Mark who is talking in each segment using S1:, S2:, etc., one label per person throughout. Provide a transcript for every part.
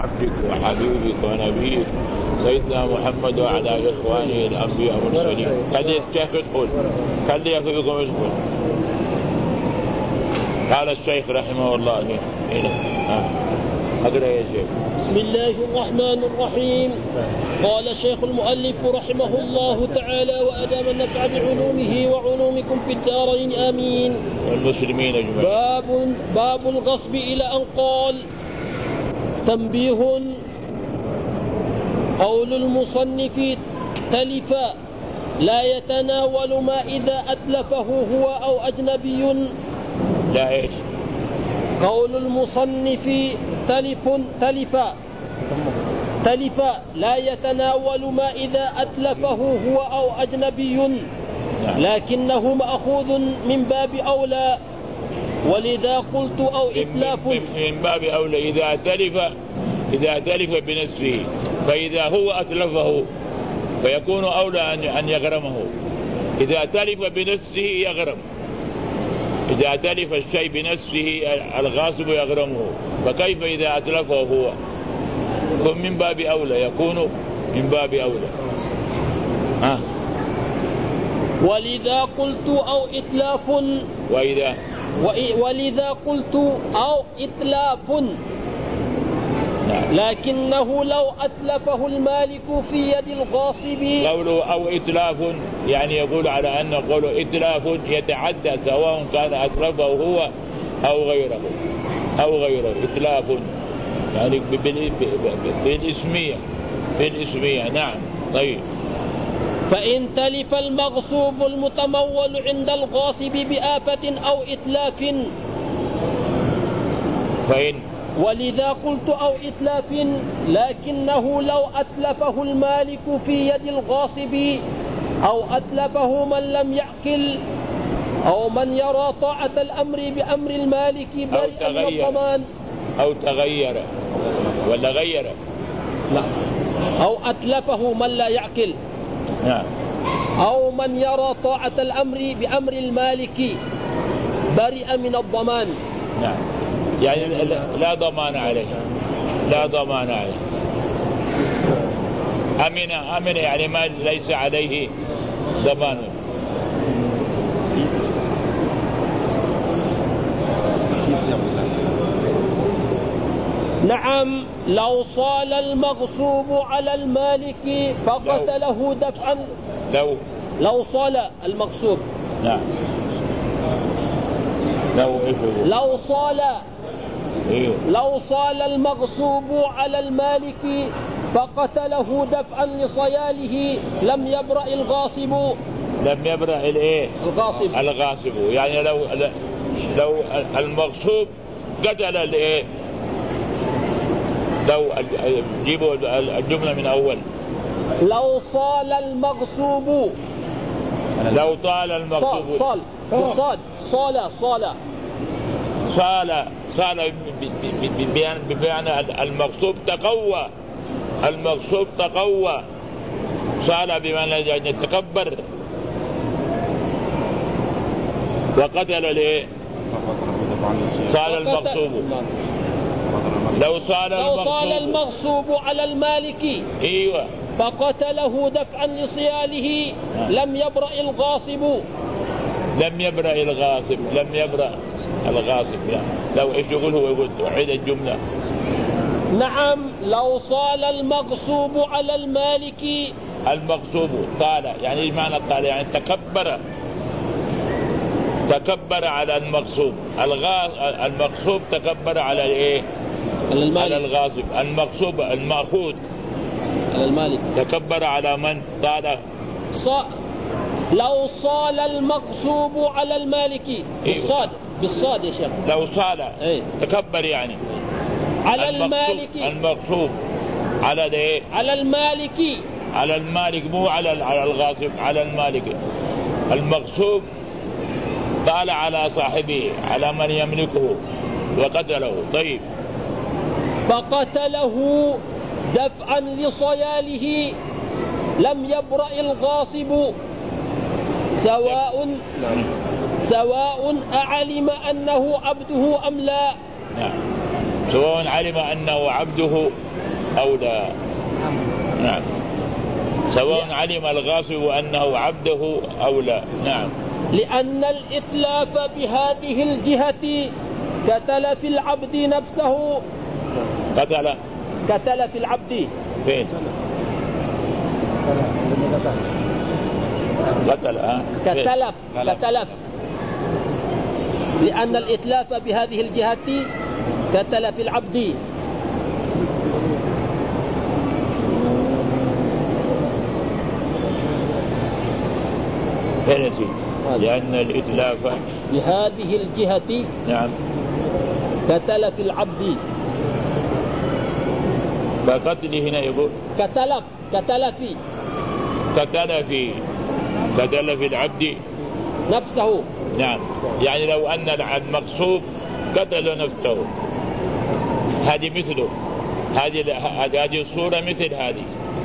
S1: عبدك وحبيبك ونبيك سيدنا محمد وعلى إخوانه الأنبياء والمرسلين. خلي الشيخ يدخل، خلي أخوكم يدخل. قال الشيخ رحمه الله أقرأ يا شيخ.
S2: بسم الله الرحمن الرحيم. قال الشيخ المؤلف رحمه الله تعالى وأدام النفع بعلومه وعلومكم في الدارين آمين.
S1: والمسلمين أجمعين.
S2: باب الغصب إلى أن قال. تنبيه. قول المصنف تلف لا يتناول ما إذا أتلفه هو أو أجنبي.
S1: لا إيش؟
S2: قول المصنف تلف لا يتناول ما إذا أتلفه هو أو أجنبي لكنه مأخوذ من باب أولى. ولذا قلت أو إتلاف
S1: من باب أولى إذا تلف بنفسه، فإذا هو أتلفه فيكون أولى أن يغرمه. إذا تلف بنفسه يغرم. إذا تلف الشيء بنفسه الغاصب يغرمه، فكيف إذا أتلفه هو؟ يكون من باب أولى، يكون من باب أولى.
S2: ولذا قلت أو إتلاف ولذا قلت أو إتلاف لكنه لو أتلفه المالك في يد الغاصب.
S1: قوله أو إتلاف يعني يقول على أن قوله إتلاف يتعدى سواء كان أتلفه هو أو غيره إتلاف يعني بالاسمية. نعم. طيب.
S2: فإن تلف المغصوب المتمول عند الغاصب بآفة أو إتلاف ولذا قلت أو إتلاف لكنه لو أتلفه المالك في يد الغاصب أو أتلفه من لم يعقل أو من يرى طاعة الأمر بأمر المالك بريئا من الضمان.
S1: أو تغير ولا غير؟
S2: لا. أو أتلفه من لا يعقل.
S1: نعم.
S2: أو من يرى طاعة الأمر بأمر المالك بريئا من الضمان.
S1: نعم. يعني لا ضمان عليه. أمن يعني ما ليس عليه ضمان.
S2: نعم. لو صال المغصوب على المالك فقتله دفعا. لو صال المغصوب.
S1: نعم.
S2: لو صال المغصوب على المالك فقتله دفعا لصياله لم يبرأ الغاصب.
S1: الغاصب يعني لو المغصوب قتل الايه. لو جيبوا الجملة من أول.
S2: لو صال المغصوب.
S1: لو طال المغصوب. صال بمعنى المغصوب تقوى. صال بمعنى يتكبر وقتل الايه. صال المغصوب. لو صال المغصوب على المالك ايوه
S2: فقتله دفعا لصياله لم يبرأ الغاصب.
S1: لم يبرأ الغاصب يعني. لو ايش يقول هو يقول عيد الجملة.
S2: نعم. لو صال المغصوب على المالك.
S1: المغصوب طال يعني ايش معنى طال؟ يعني تكبر على المغصوب. المغصوب تكبر على الايه؟ على الغاصب. المغصوب المأخوذ
S2: على المالك
S1: تكبر على من؟ طال.
S2: لو صال المغصوب على المالك بالصاد يا شيخ.
S1: لو صال تكبر يعني
S2: على المالك.
S1: المغصوب على الايه؟ على المالك مو على الغاصب. على المالك. المغصوب طال على صاحبه على من يملكه وقتله. طيب.
S2: فقتله دفعا لصياله لم يبرأ الغاصب سواء أعلم أنه عبده أم لا.
S1: سواء علم أنه عبده أو لا. نعم. سواء علم الغاصب أنه عبده أو لا. نعم.
S2: لأن الإتلاف بهذه الجهة كتلف العبد نفسه. كتلف العبد
S1: فين؟
S2: كتلف. لأن الإتلاف بهذه الجهة كتلف العبد.
S1: لأن الإتلاف
S2: بهذه الجهة
S1: نعم
S2: كتلف العبد.
S1: فقتل هنا يقول كتلف العبد
S2: نفسه.
S1: نعم. يعني لو أن المغصوب قتل نفسه، هذه مثله، هذه الصورة مثل هذه.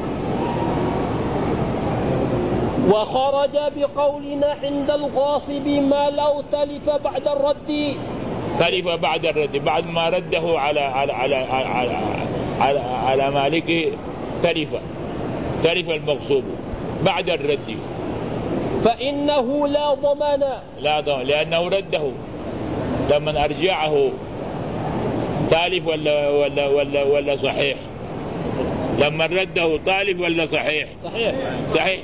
S2: وخرج بقولنا عند الغاصب ما لو تلف بعد الرد.
S1: بعد ما رده على مالكه تلف المغصوب بعد الرد،
S2: فإنه لا ضمان
S1: لأنه رده. لما أرجعه تالف ولا صحيح؟ لما رده تالف ولا صحيح؟ صحيح.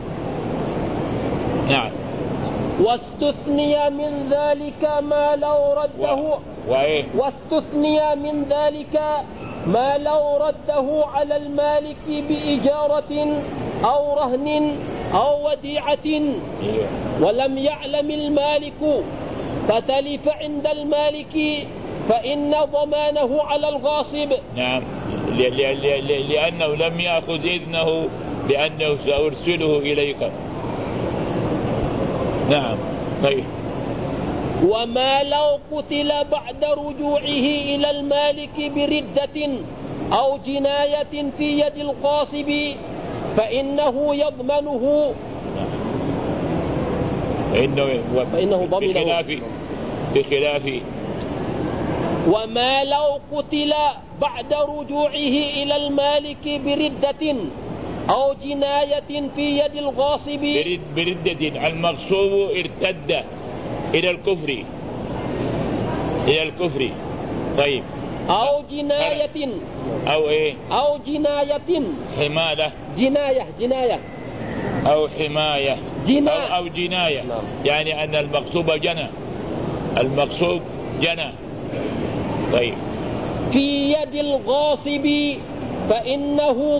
S1: نعم.
S2: واستثني من ذلك ما لو رده واستثني من ذلك ما لو رده على المالك بإجارة أو رهن أو وديعة ولم يعلم المالك فتلف عند المالك فإن ضمانه على الغاصب.
S1: نعم. لأنه لم يأخذ إذنه بأنه سأرسله إليك. نعم. طيب.
S2: وما لو قتل بعد رجوعه إلى المالك بردة أو جناية في يد الغاصب فإنه يضمنه. فإنه ضمنه.
S1: بخلاف
S2: وما لو قتل بعد رجوعه إلى المالك بردة أو جناية في يد الغاصب.
S1: بردة المغصوب ارتد إلى الكفر. طيب.
S2: أو جناية
S1: أو
S2: جناية
S1: حمالة
S2: جناية
S1: أو حماية أو جناية. نعم. يعني أن المغصوب جنى. طيب.
S2: في يد الغاصب فإنه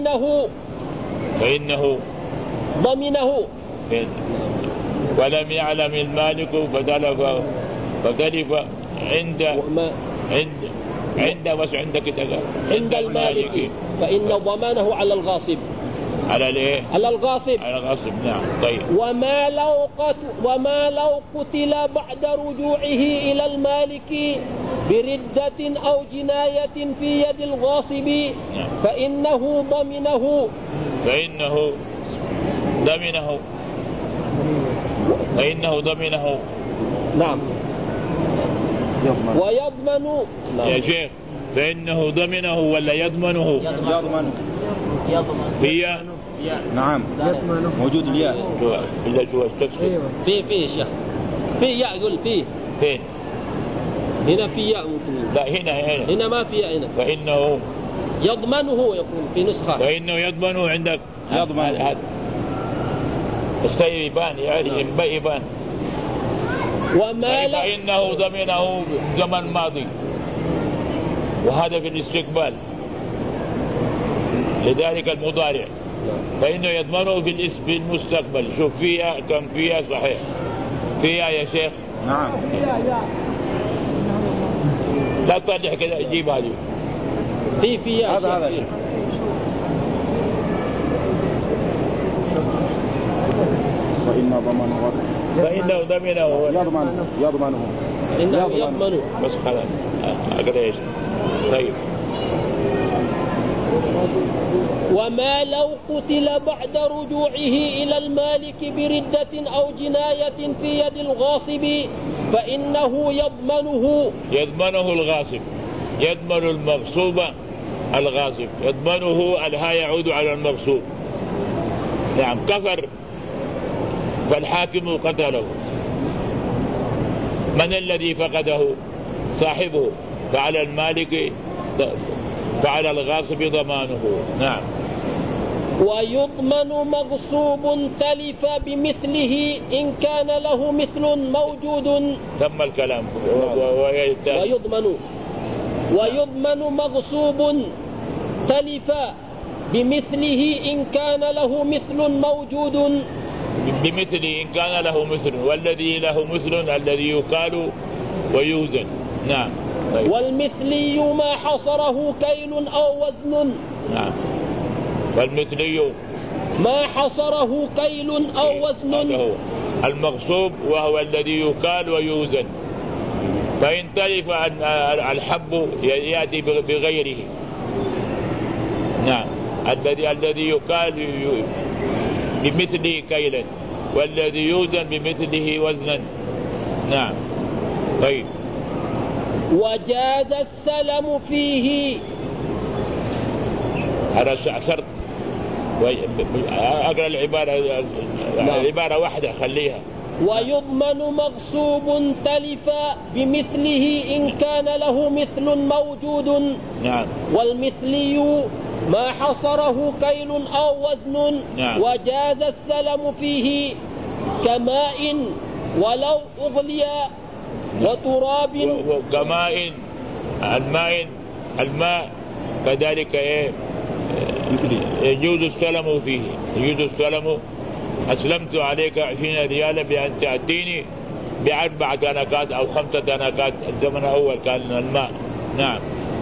S2: ضمنه
S1: ولم يعلم المالك فتلف عند المالك
S2: فإن ضمانه على الغاصب.
S1: على الغاصب. نعم. طيب.
S2: وما لو قتل بعد رجوعه إلى المالك بردة أو جناية في يد الغاصب
S1: نعم.
S2: فإنه ضمنه. نعم. ويضمن.
S1: يا شيخ فإنه ضمنه ولا يضمنه؟ هي
S3: نعم موجود الياء.
S1: إلا شو استفسر
S2: في شيخ في ياء يقول
S1: فين؟
S2: هنا في ياء ممكن.
S1: لا هنا
S2: ما في ياء هنا.
S1: فإنه
S2: يضمنه يقول في نسخة.
S1: فإنه يضمنه عندك.
S3: يضمن
S1: هذا يبان يعني يبان.
S2: وما
S1: فإنه ضمنه زمن ماضي وهذا في الاستقبال لذلك المضارع. فإنه يضمنه في المستقبل. شوف فيها كم فيها صحيح فيها يا شيخ.
S3: نعم.
S1: لا تطلع كذا جيب هذه
S2: فيها
S3: هذا شيء. فإنه ضمنه
S2: يضمنه
S1: بس خلاص أقرأ إيش. طيب.
S2: وما لو قتل بعد رجوعه إلى المالك بردة أو جناية في يد الغاصب فإنه يضمنه
S1: الغاصب. يضمن المغصوب الغاصب، يضمنه الها يعود على المغصوب. نعم كفر فالحاكم قتله، من الذي فقده؟ صاحبه، فعلى المالك فعلى الغاصب ضمانه. نعم.
S2: ويضمن مغصوب تلف بمثله إن كان له مثل موجود.
S1: تم الكلام.
S2: ويضمن مغصوب تلف بمثله إن كان له مثل موجود.
S1: بمثله إن كان له مثل، والذي له مثل الذي يقال ويوزن. نعم. طيب.
S2: والمثلي ما حصره كيل أو وزن.
S1: نعم. والمثلي
S2: ما حصره كيل أو وزن.
S1: هذا هو المغصوب، وهو الذي يقال ويوزن. فإن تلف الحب يأتي بغيره. نعم. الذي يقال بمثله كيلا، والذي يوزن بمثله وزنا. نعم. طيب.
S2: وجاز السلم فيه.
S1: هذا شرط. أقرأ العبارة واحدة خليها.
S2: ويضمن مغصوب تلف بمثله إن كان له مثل موجود.
S1: نعم.
S2: والمثلي ما حصره كيل أو وزن.
S1: نعم.
S2: وجاز السلم فيه كماء ولو أغلي وتراب.
S1: كماء الماء كذلك يجوز السلم فيه. يجوز السلم. أسلمت عليك 20 ريالا بأن تأتيني ب4 دنكات أو 5 دنكات. الزمن الأول كان الماء. نعم.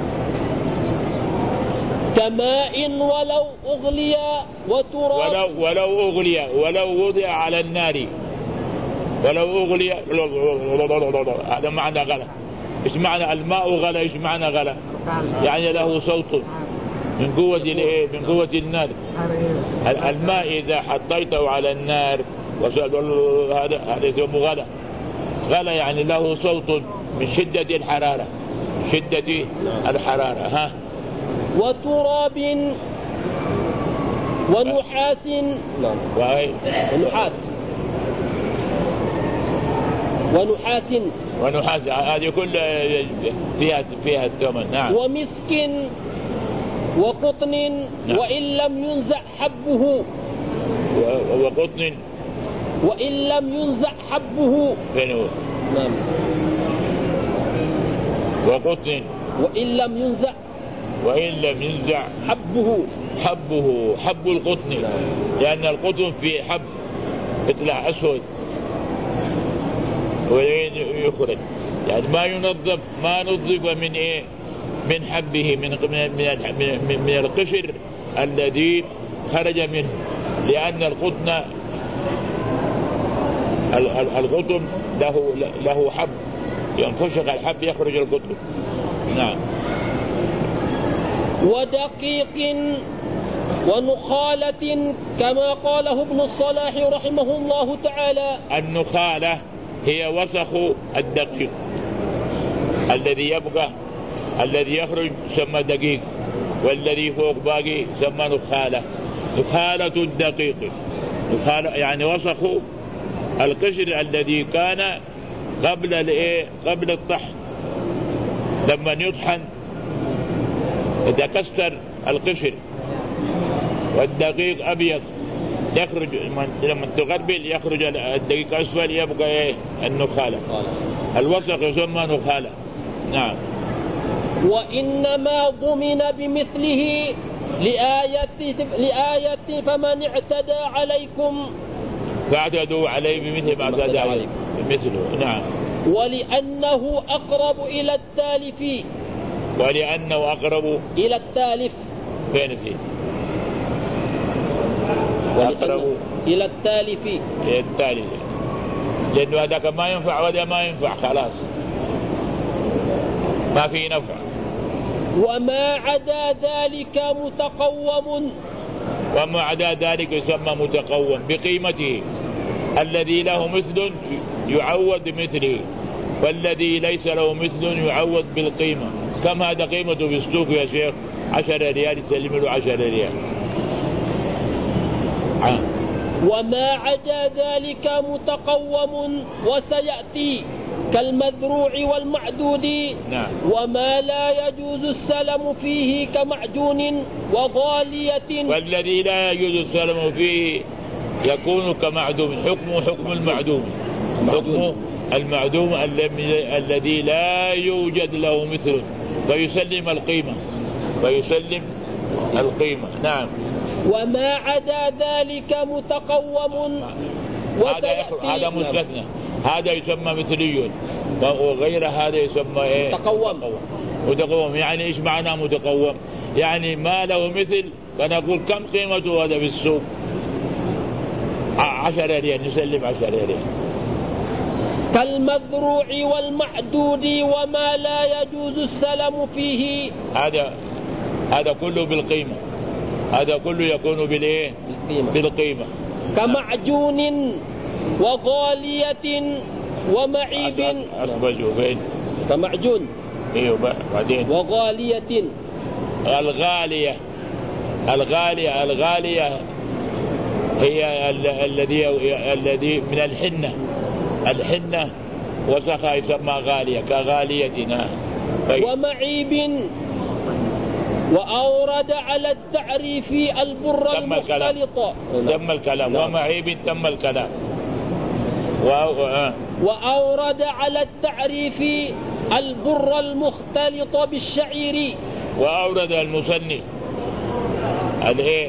S2: كماء ولو أغلي وتراب.
S1: ولو أغلي، ولو وضع على النار، ولو أغلي. هذا معنى غلا. إيش معنى الماء غلا؟ إيش معنى غلا؟ يعني له صوت من قوة النار. الماء إذا حطيته على النار هذا يسمى غلا. غلا يعني له صوت من شدة الحرارة. شدة الحرارة. ها.
S2: وتراب ونحاس.
S1: ونحاس هذه كلها فيها الثمن. نعم.
S2: ومسك وقطن. نعم. وإن لم ينزع حبه.
S1: وقطن
S2: وإن لم ينزع حبه.
S1: فين هو؟
S2: نعم.
S1: وقطن وإن لم ينزع حب القطن. لأن القطن في حب يطلع أسود ويخرج، يعني ما نظف من من حبه، من القشر الذي خرج منه. لأن القطن له حب، ينفشق الحب يخرج القطن. نعم.
S2: ودقيق ونخالة كما قاله ابن الصلاح رحمه الله تعالى.
S1: النخالة هي وسخ الدقيق الذي يبقى، الذي يخرج يسمى دقيق، والذي فوق باقي يسمى نخالة. نخالة الدقيق، نخالة يعني وسخ القشر الذي كان قبل الطحن. لما يطحن يتكسر القشر والدقيق أبيض، يخرج لما تغربل يخرج الدقيق أسفل، يبقى النخالة. الوسخ يسمى نخالة. نعم.
S2: وإنما ضمن بمثله لآية فمن اعتدى عليكم
S1: فاعتدوا عليه بمثل ما اعتدى عليكم مثله. نعم.
S2: ولأنه أقرب إلى التالف.
S1: ولأنه أقرب
S2: إلى التالف.
S1: فين نسيت؟
S2: أقرب إلى التالف.
S1: إلى التالف، لأنه هذاك ما ينفع وهذا ما ينفع، خلاص ما في نفع.
S2: وما عدا ذلك متقوم.
S1: وما عدا ذلك يسمى متقوم بقيمته. الذي له مثل يعوض بمثله، والذي ليس له مثل يعوض بالقيمة. كم هذا قيمته في السوق يا شيخ؟ 10 ريال، يسلم له 10 ريال.
S2: وما عدا ذلك متقوم وسيأتي كالمذروع والمعدود.
S1: نعم.
S2: وما لا يجوز السلم فيه كمعجون وغالية.
S1: والذي لا يجوز السلم فيه يكون كمعدوم، حكمه حكم المعدوم، حكمه المعدوم الذي لا يوجد له مثل، فيسلم القيمة، فيسلم القيمة. نعم.
S2: وما عدا ذلك متقوم وسيأتي.
S1: هذا مستثنى، هذا يسمى مثلي، وغير هذا يسمى ايه؟ متقوم. يعني ايش معنى متقوم؟ يعني ما له مثل، فنقول كم قيمته هذا في السوق؟ 10 ريال، نسلم 10 ريال.
S2: كالمذروع والمعدود وما لا يجوز السلم فيه.
S1: هذا كله بالقيمة، هذا كله يكون بالايه؟ بالقيمة.
S2: كمعجون وغالية ومعيب.
S1: أصبجوا فين؟
S2: كمعجون.
S1: ايوه بعدين.
S2: وغالية.
S1: الغالية هي الذي من الحنة وسخها يسمى غالية، كغاليتنا.
S2: ومعيب. وأورد على التعريف البر المختلط.
S1: تم الكلام. ومعيب تم الكلام.
S2: وأورد على التعريف البر المختلط بالشعير.
S1: وأورد المصنف الايه؟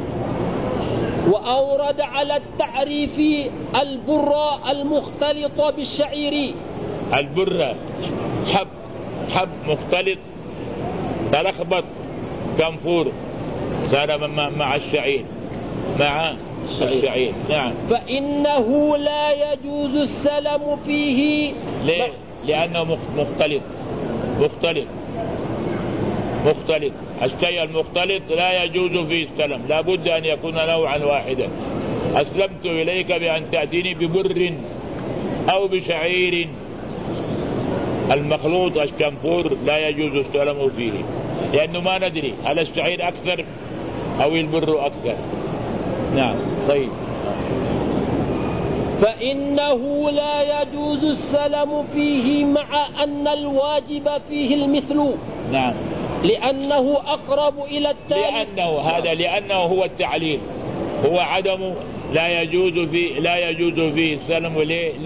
S2: وأورد على التعريف البر المختلط بالشعير.
S1: البر حب مختلط، تلخبط كنفور، صار مع الشعير، مع الشعير. نعم.
S2: فإنه لا يجوز السلم فيه.
S1: ليه؟ لأنه مختلط. الشيء المختلط لا يجوز فيه السلم، لا بد أن يكون نوعا واحدا. أسلمت إليك بأن تأتيني ببر أو بشعير. المخلوط الشنفور لا يجوز السلم فيه، لأنه ما ندري هل الشعير أكثر أو البر أكثر. نعم. طيب.
S2: فإنه لا يجوز السلم فيه مع أن الواجب فيه المثل.
S1: نعم.
S2: لأنه أقرب إلى التالف.
S1: لأنه هو التعليل، هو عدم لا يجوز فيه السلم.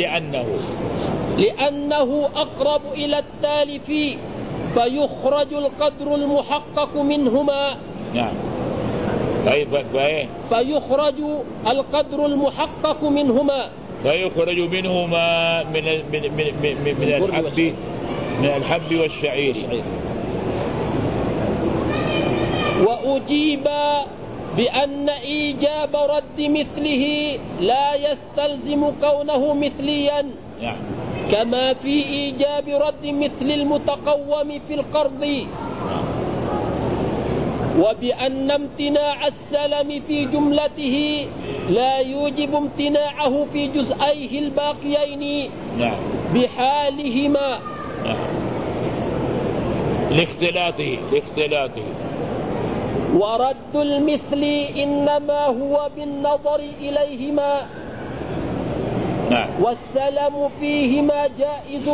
S2: لأنه أقرب إلى التالف، فيخرج القدر المحقق منهما.
S1: نعم.
S2: فيخرج القدر المحقق منهما.
S1: فيخرج منهما من الحب والشعير.
S2: وأجيب بأن إيجاب رد مثله لا يستلزم كونه مثليا.
S1: نعم.
S2: كما في إيجاب رد مثل المتقوم في القرض. وبأن امتناع السلم في جملته لا يوجب امتناعه في جزئيه الباقيين.
S1: نعم.
S2: بحالهما.
S1: نعم. لاختلاطه.
S2: ورد المثل إنما هو بالنظر إليهما.
S1: نعم.
S2: والسلم فيهما جائز.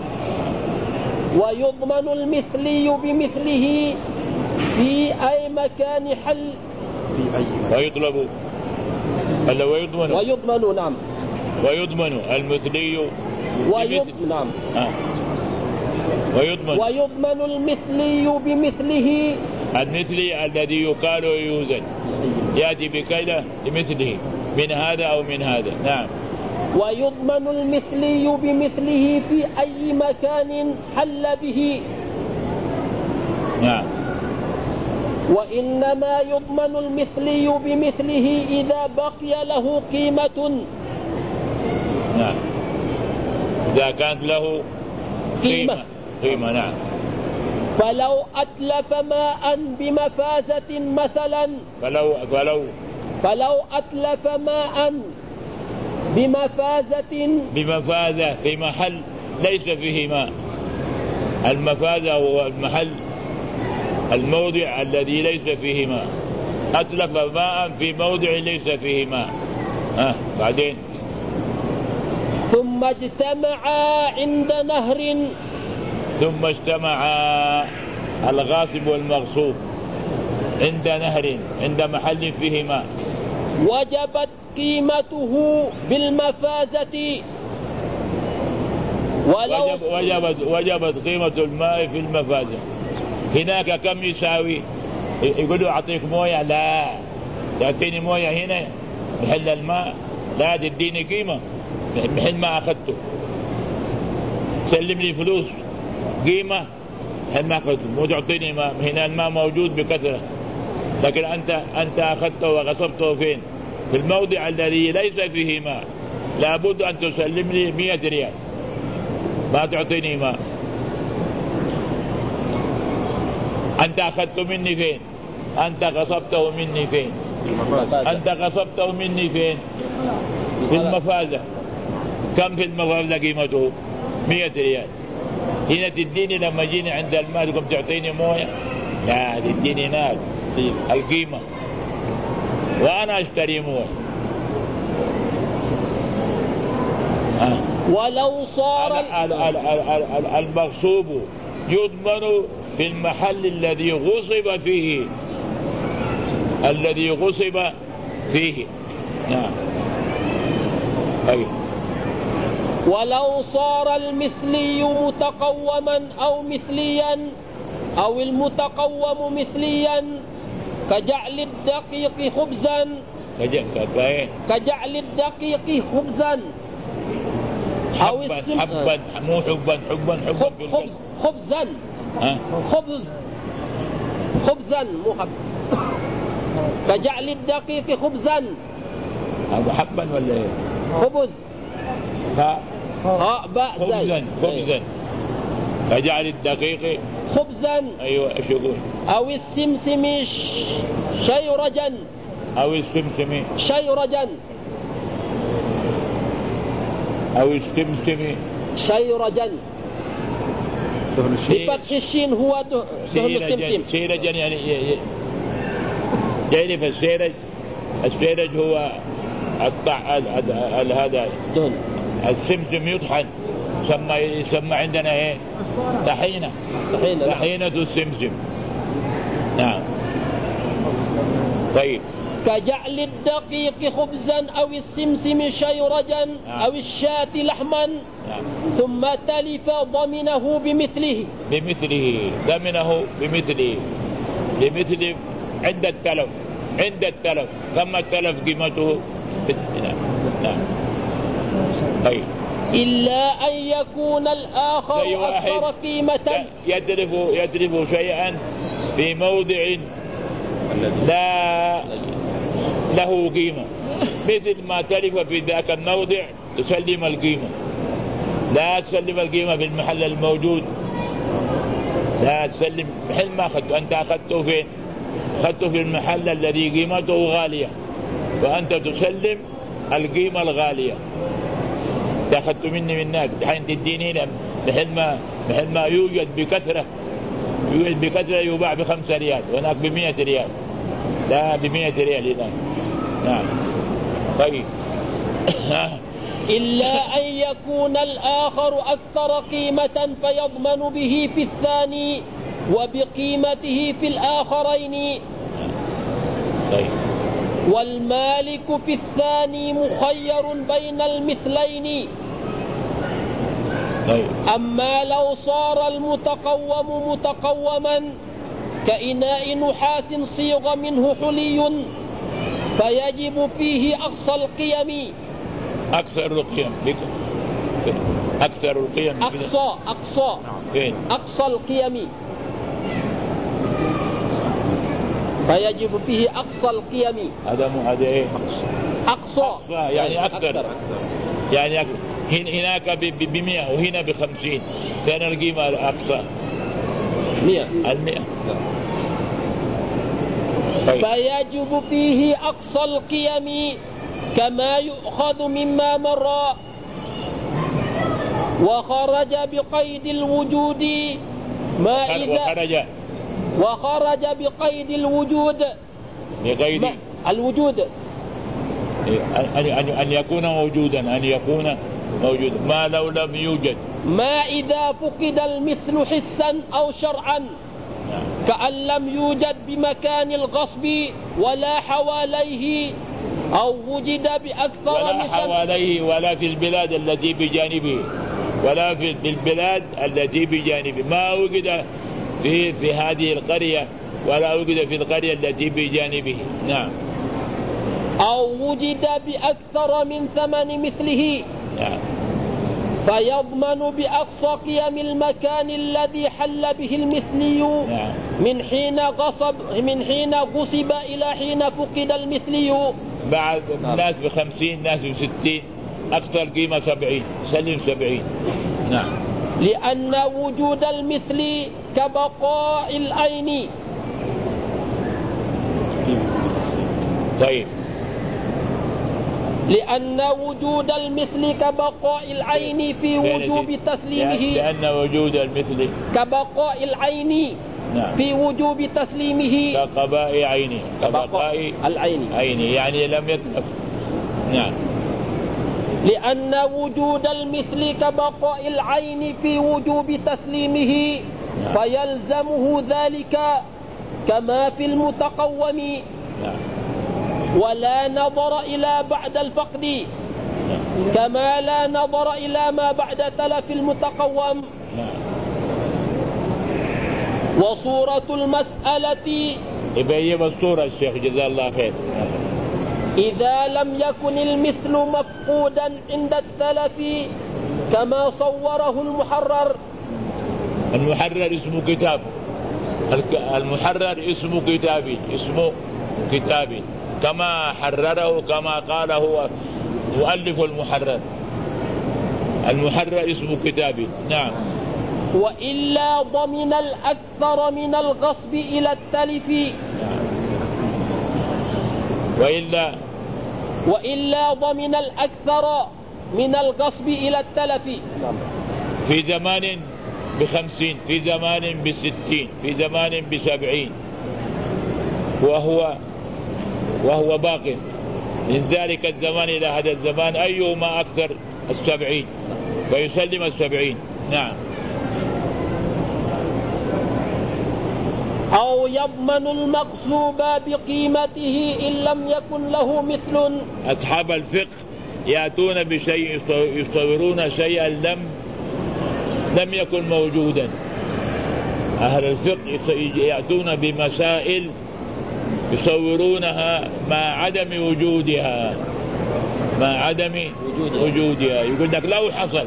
S2: ويضمن المثلي بمثله في أي مكان حل.
S1: ويطلب
S2: ويضمن. نعم.
S1: ويضمن المثلي
S2: نعم.
S1: ويضمن
S2: المثلي بمثله.
S1: المثلي الذي يقال ويوزن، يأتي بكيله لمثله من هذا أو من هذا. نعم.
S2: ويضمن المثلي بمثله في أي مكان حل به.
S1: نعم.
S2: وإنما يضمن المثلي بمثله إذا بقي له قيمة.
S1: نعم. إذا كانت له قيمة. نعم.
S2: فلو أتلف ماء بمفازة مثلا. فلو أتلف ماء بمفازة
S1: في محل ليس فيه ماء، المفازة هو المحل الموضع الذي ليس فيه ماء، أتلف ماء في موضع ليس فيه ماء. بعدين
S2: ثم اجتمعا عند نهر،
S1: ثم اجتمعا الغاصب والمغصوب عند نهر، عند محل فيه ماء،
S2: وجبت قيمته بالمفازة،
S1: وجبت قيمة الماء في المفازة. هناك كم يساوي؟ يقولوا أعطيك موية، لا تعطيني موية هنا محل الماء، لا تديني قيمة محل ما أخذته. سلم لي فلوس قيمة محل ما أخذته، مو تعطيني ماء. هنا الماء موجود بكثرة، لكن أنت أخذته وغصبته فين؟ في الموضع الذي ليس فيه ماء. لابد أن تسلم لي 100 ريال، ما تعطيني ماء. أنت أخذته مني فين؟ أنت غصبته مني فين؟ أنت غصبته مني فين؟ في المفازة. كم في المفازة قيمته؟ 100 ريال. هنا تديني لما جيني عند الماء تقوم تعطيني موية؟ لا، تديني نار القيمة وأنا أشتري موية.
S2: ولو صار
S1: المغصوب يضمن في المحل الذي غصب فيه، الذي غصب فيه. نعم.
S2: ولو صار المثلي متقوما أو مثليا، أو المتقوم مثليا، كجعل الدقيق خبزا، كجعل الدقيق خبزا، أو
S1: حبا مو حبا
S2: خبزا خبزا مو حب، كجعل الدقيق خبزا.
S1: هذا حبا ولا ايه؟
S2: خبز
S1: خبزا كجعل الدقيق
S2: خبزا.
S1: ايوه ايش يقول؟
S2: او السمسم شيرجا،
S1: او السمسم
S2: شيرجا،
S1: او السمسم
S2: شيرجا بفتح الشين هو دهن السمسم.
S1: شيرجا يعني جاي في السيرج. السيرج هو هذا
S2: دهن.
S1: السمسم يطحن، يسمى عندنا ايه؟ طحينة السمسم. نعم. طيب.
S2: كجعل الدقيق خبزا أو السمسم شيرجا. نعم. أو الشاة لحما.
S1: نعم.
S2: ثم تلف ضمنه بمثله
S1: ضمنه بمثله عند التلف. كم التلف قيمته؟ نعم. طيب.
S2: إلا أن يكون الآخر أكثر قيمة.
S1: يتلف شيئا في موضع لا له قيمة، مثل ما تلف في ذاك الموضع تسلم القيمة، لا تسلم القيمة في المحل الموجود، لا تسلم محل ما أخذته. أنت أخذته فين؟ أخذته في المحل الذي قيمته غالية، وأنت تسلم القيمة الغالية. أخذت مني منك دحين تديني محل ما يوجد بكثرة يباع ب5 ريال وهناك ب100 ريال، لا ب100 ريال هنا. نعم. طيب.
S2: إلا أن يكون الآخر أكثر قيمة فيضمن به في الثاني وبقيمته في الآخرين.
S1: طيب.
S2: والمالك في الثاني مخير بين المثلين.
S1: طيب.
S2: أما لو صار المتقوم متقوما كإناء نحاس صيغ منه حلي فيجب فيه أقصى القيم.
S1: أكثر القيم فين؟
S2: أقصى القيم. فيجب فيه أقصى القيم.
S1: هذا إيه؟
S2: أقصى
S1: يعني أكثر. يعني أكثر. هناك ب100 وهنا ب50، كان القيمة الأقصى
S2: 100.
S1: طيب.
S2: فيجب فيه أقصى القيم كما يؤخذ مما مر وخرج بقيد الوجود ما إذا وخرج بقيد الوجود،
S1: بقيد
S2: الوجود
S1: أن يكون موجودا، أن يكون موجودا. ما لو لم يوجد؟
S2: ما إذا فقد المثل حسا أو شرعا، كأن لم يوجد بمكان الغصب ولا حواليه، أو وجد بأكثر
S1: ولا حواليه ولا في البلاد التي بجانبه، ولا في البلاد التي بجانبه، ما وجد في هذه القرية ولا وجد في القرية التي بجانبه. نعم.
S2: أو وجد بأكثر من ثمن مثله.
S1: نعم.
S2: فيضمن بأقصى قيم المكان الذي حل به المثلي.
S1: نعم.
S2: من حين غصب إلى حين فقد المثلي.
S1: بعد الناس ب50، ناس ب60، أكثر قيمة 70، سلم 70. نعم.
S2: لأن وجود المثل كبقاء العين.
S1: طيب.
S2: لأن وجود المثل كبقاء العين في وجوب تسليمه.
S1: لأن وجود المثل
S2: كبقاء العين.
S1: نعم.
S2: في وجوب تسليمه.
S1: كبقاء عينه، كبقاء العين يعني لم يتلف. نعم.
S2: لأن وجود المثل كبقاء العين في وجوب تسليمه.
S1: نعم.
S2: فيلزمه ذلك كما في المتقوم.
S1: نعم.
S2: ولا نظر إلى بعد الفقد.
S1: نعم.
S2: كما لا نظر إلى ما بعد تلف المتقوم.
S1: نعم.
S2: وصورة المسألة
S1: يبين الصورة الشيخ جزاه الله خير.
S2: إذا لم يكن المثل مفقودا عند التلف كما صوره المحرر.
S1: المحرر اسمه كتاب، المحرر اسمه كتابي، اسمه كتابي كما حرره، كما قال هو مؤلف المحرر. المحرر اسمه كتابي. نعم.
S2: وإلا ضمن الأكثر من الغصب إلى التلف. وإلا ضمن الأكثر من الغصب إلى التلف.
S1: في زمان ب50، في زمان ب60، في زمان ب70، وهو باق من ذلك الزمان إلى هذا الزمان، أيهما أكثر؟ 70، فيسلم 70. نعم.
S2: أو يضمن المغصوب بقيمته إن لم يكن له مثل.
S1: أصحاب الفقه يأتون بشيء، يصورون شيئا لم يكن موجودا. أهل الفقه يأتون بمسائل يصورونها مع عدم وجودها، مع عدم وجودها، يقول لك لو حصل.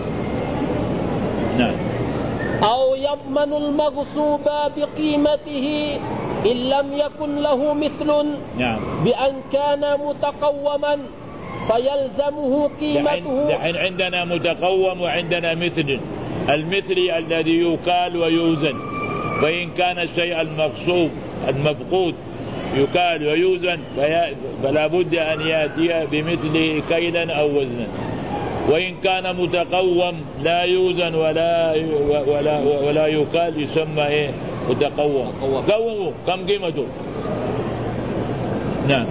S1: نعم.
S2: أو يضمن المغصوب بقيمته إن لم يكن له مثل.
S1: نعم.
S2: بأن كان متقوما فيلزمه قيمته.
S1: نحن عندنا متقوم وعندنا مثل. المثل الذي يكال ويوزن، فإن كان الشيء المغصوب المفقود يكال ويوزن فلا بد أن يأتي بمثله كيلا أو وزنا. وإن كان متقوم لا يوزن ولا يكال يسمى متقوم. قوموا كم قيمته؟ نعم.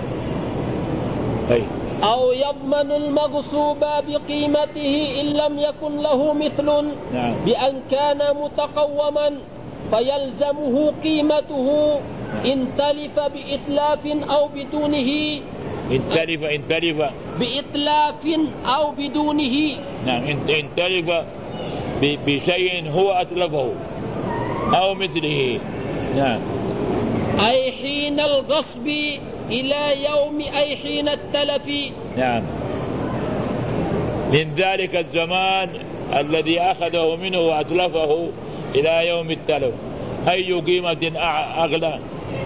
S2: أو يضمن المغصوب بقيمته إن لم يكن له مثل.
S1: نعم.
S2: بأن كان متقوما فيلزمه قيمته إن تلف بإتلاف أو بدونه.
S1: إن تلف
S2: بإتلاف أو بدونه.
S1: نعم. إن تلف بشيء هو أتلفه أو مثله. نعم.
S2: أي حين الغصب إلى يوم أي حين التلف.
S1: نعم. من ذلك الزمان الذي أخذه منه وأتلفه إلى يوم التلف أي قيمة أغلى،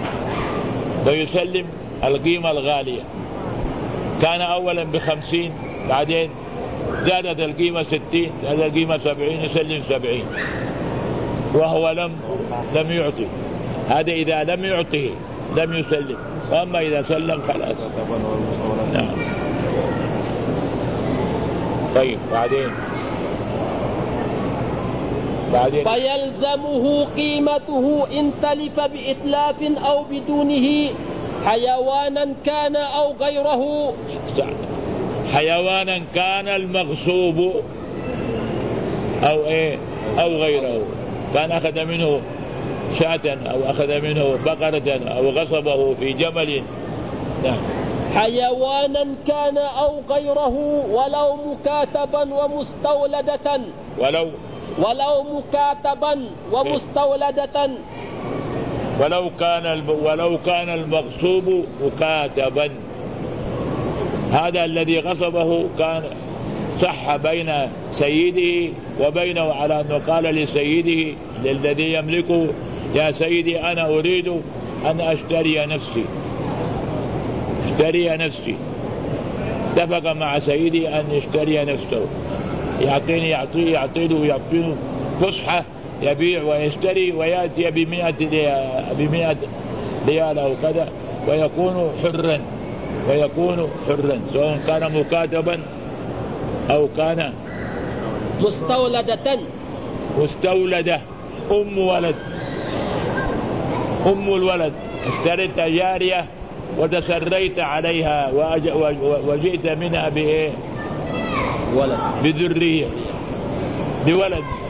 S1: فيسلم القيمة الغالية. كان أولا ب50، بعدين زادت القيمة 60، زادت القيمة 70، يسلم 70 وهو لم يعطي. هذا إذا لم يعطيه لم يسلم، وأما إذا سلم خلاص. نعم. طيب بعدين
S2: فيلزمه قيمته إن تلف بإتلاف أو بدونه حيوانا كان أو غيره.
S1: حيوانا كان المغصوب أو إيه أو غيره، كان أخذ منه شاة أو أخذ منه بقرة أو غصبه في جمل. نعم.
S2: حيوانا كان أو غيره ولو مكاتبا ومستولدة، ولو مكاتبا ومستولدة،
S1: ولو كان المغصوب مكاتبا، هذا الذي غصبه كان صح بين سيده وبينه على أنه قال لسيده الذي يملكه: يا سيدي أنا أريد أن أشتري نفسي، اتفق مع سيدي أن يشتري نفسه، يعطيه فسحة يبيع ويشتري ويأتي ب100 ريال أو كذا، ويكون حرا سواء كان مكاتبا أو كان مستولدة. أم الولد اشتريت جارية وتسريت عليها وجئت منها بإيه؟ بذرية، بولد.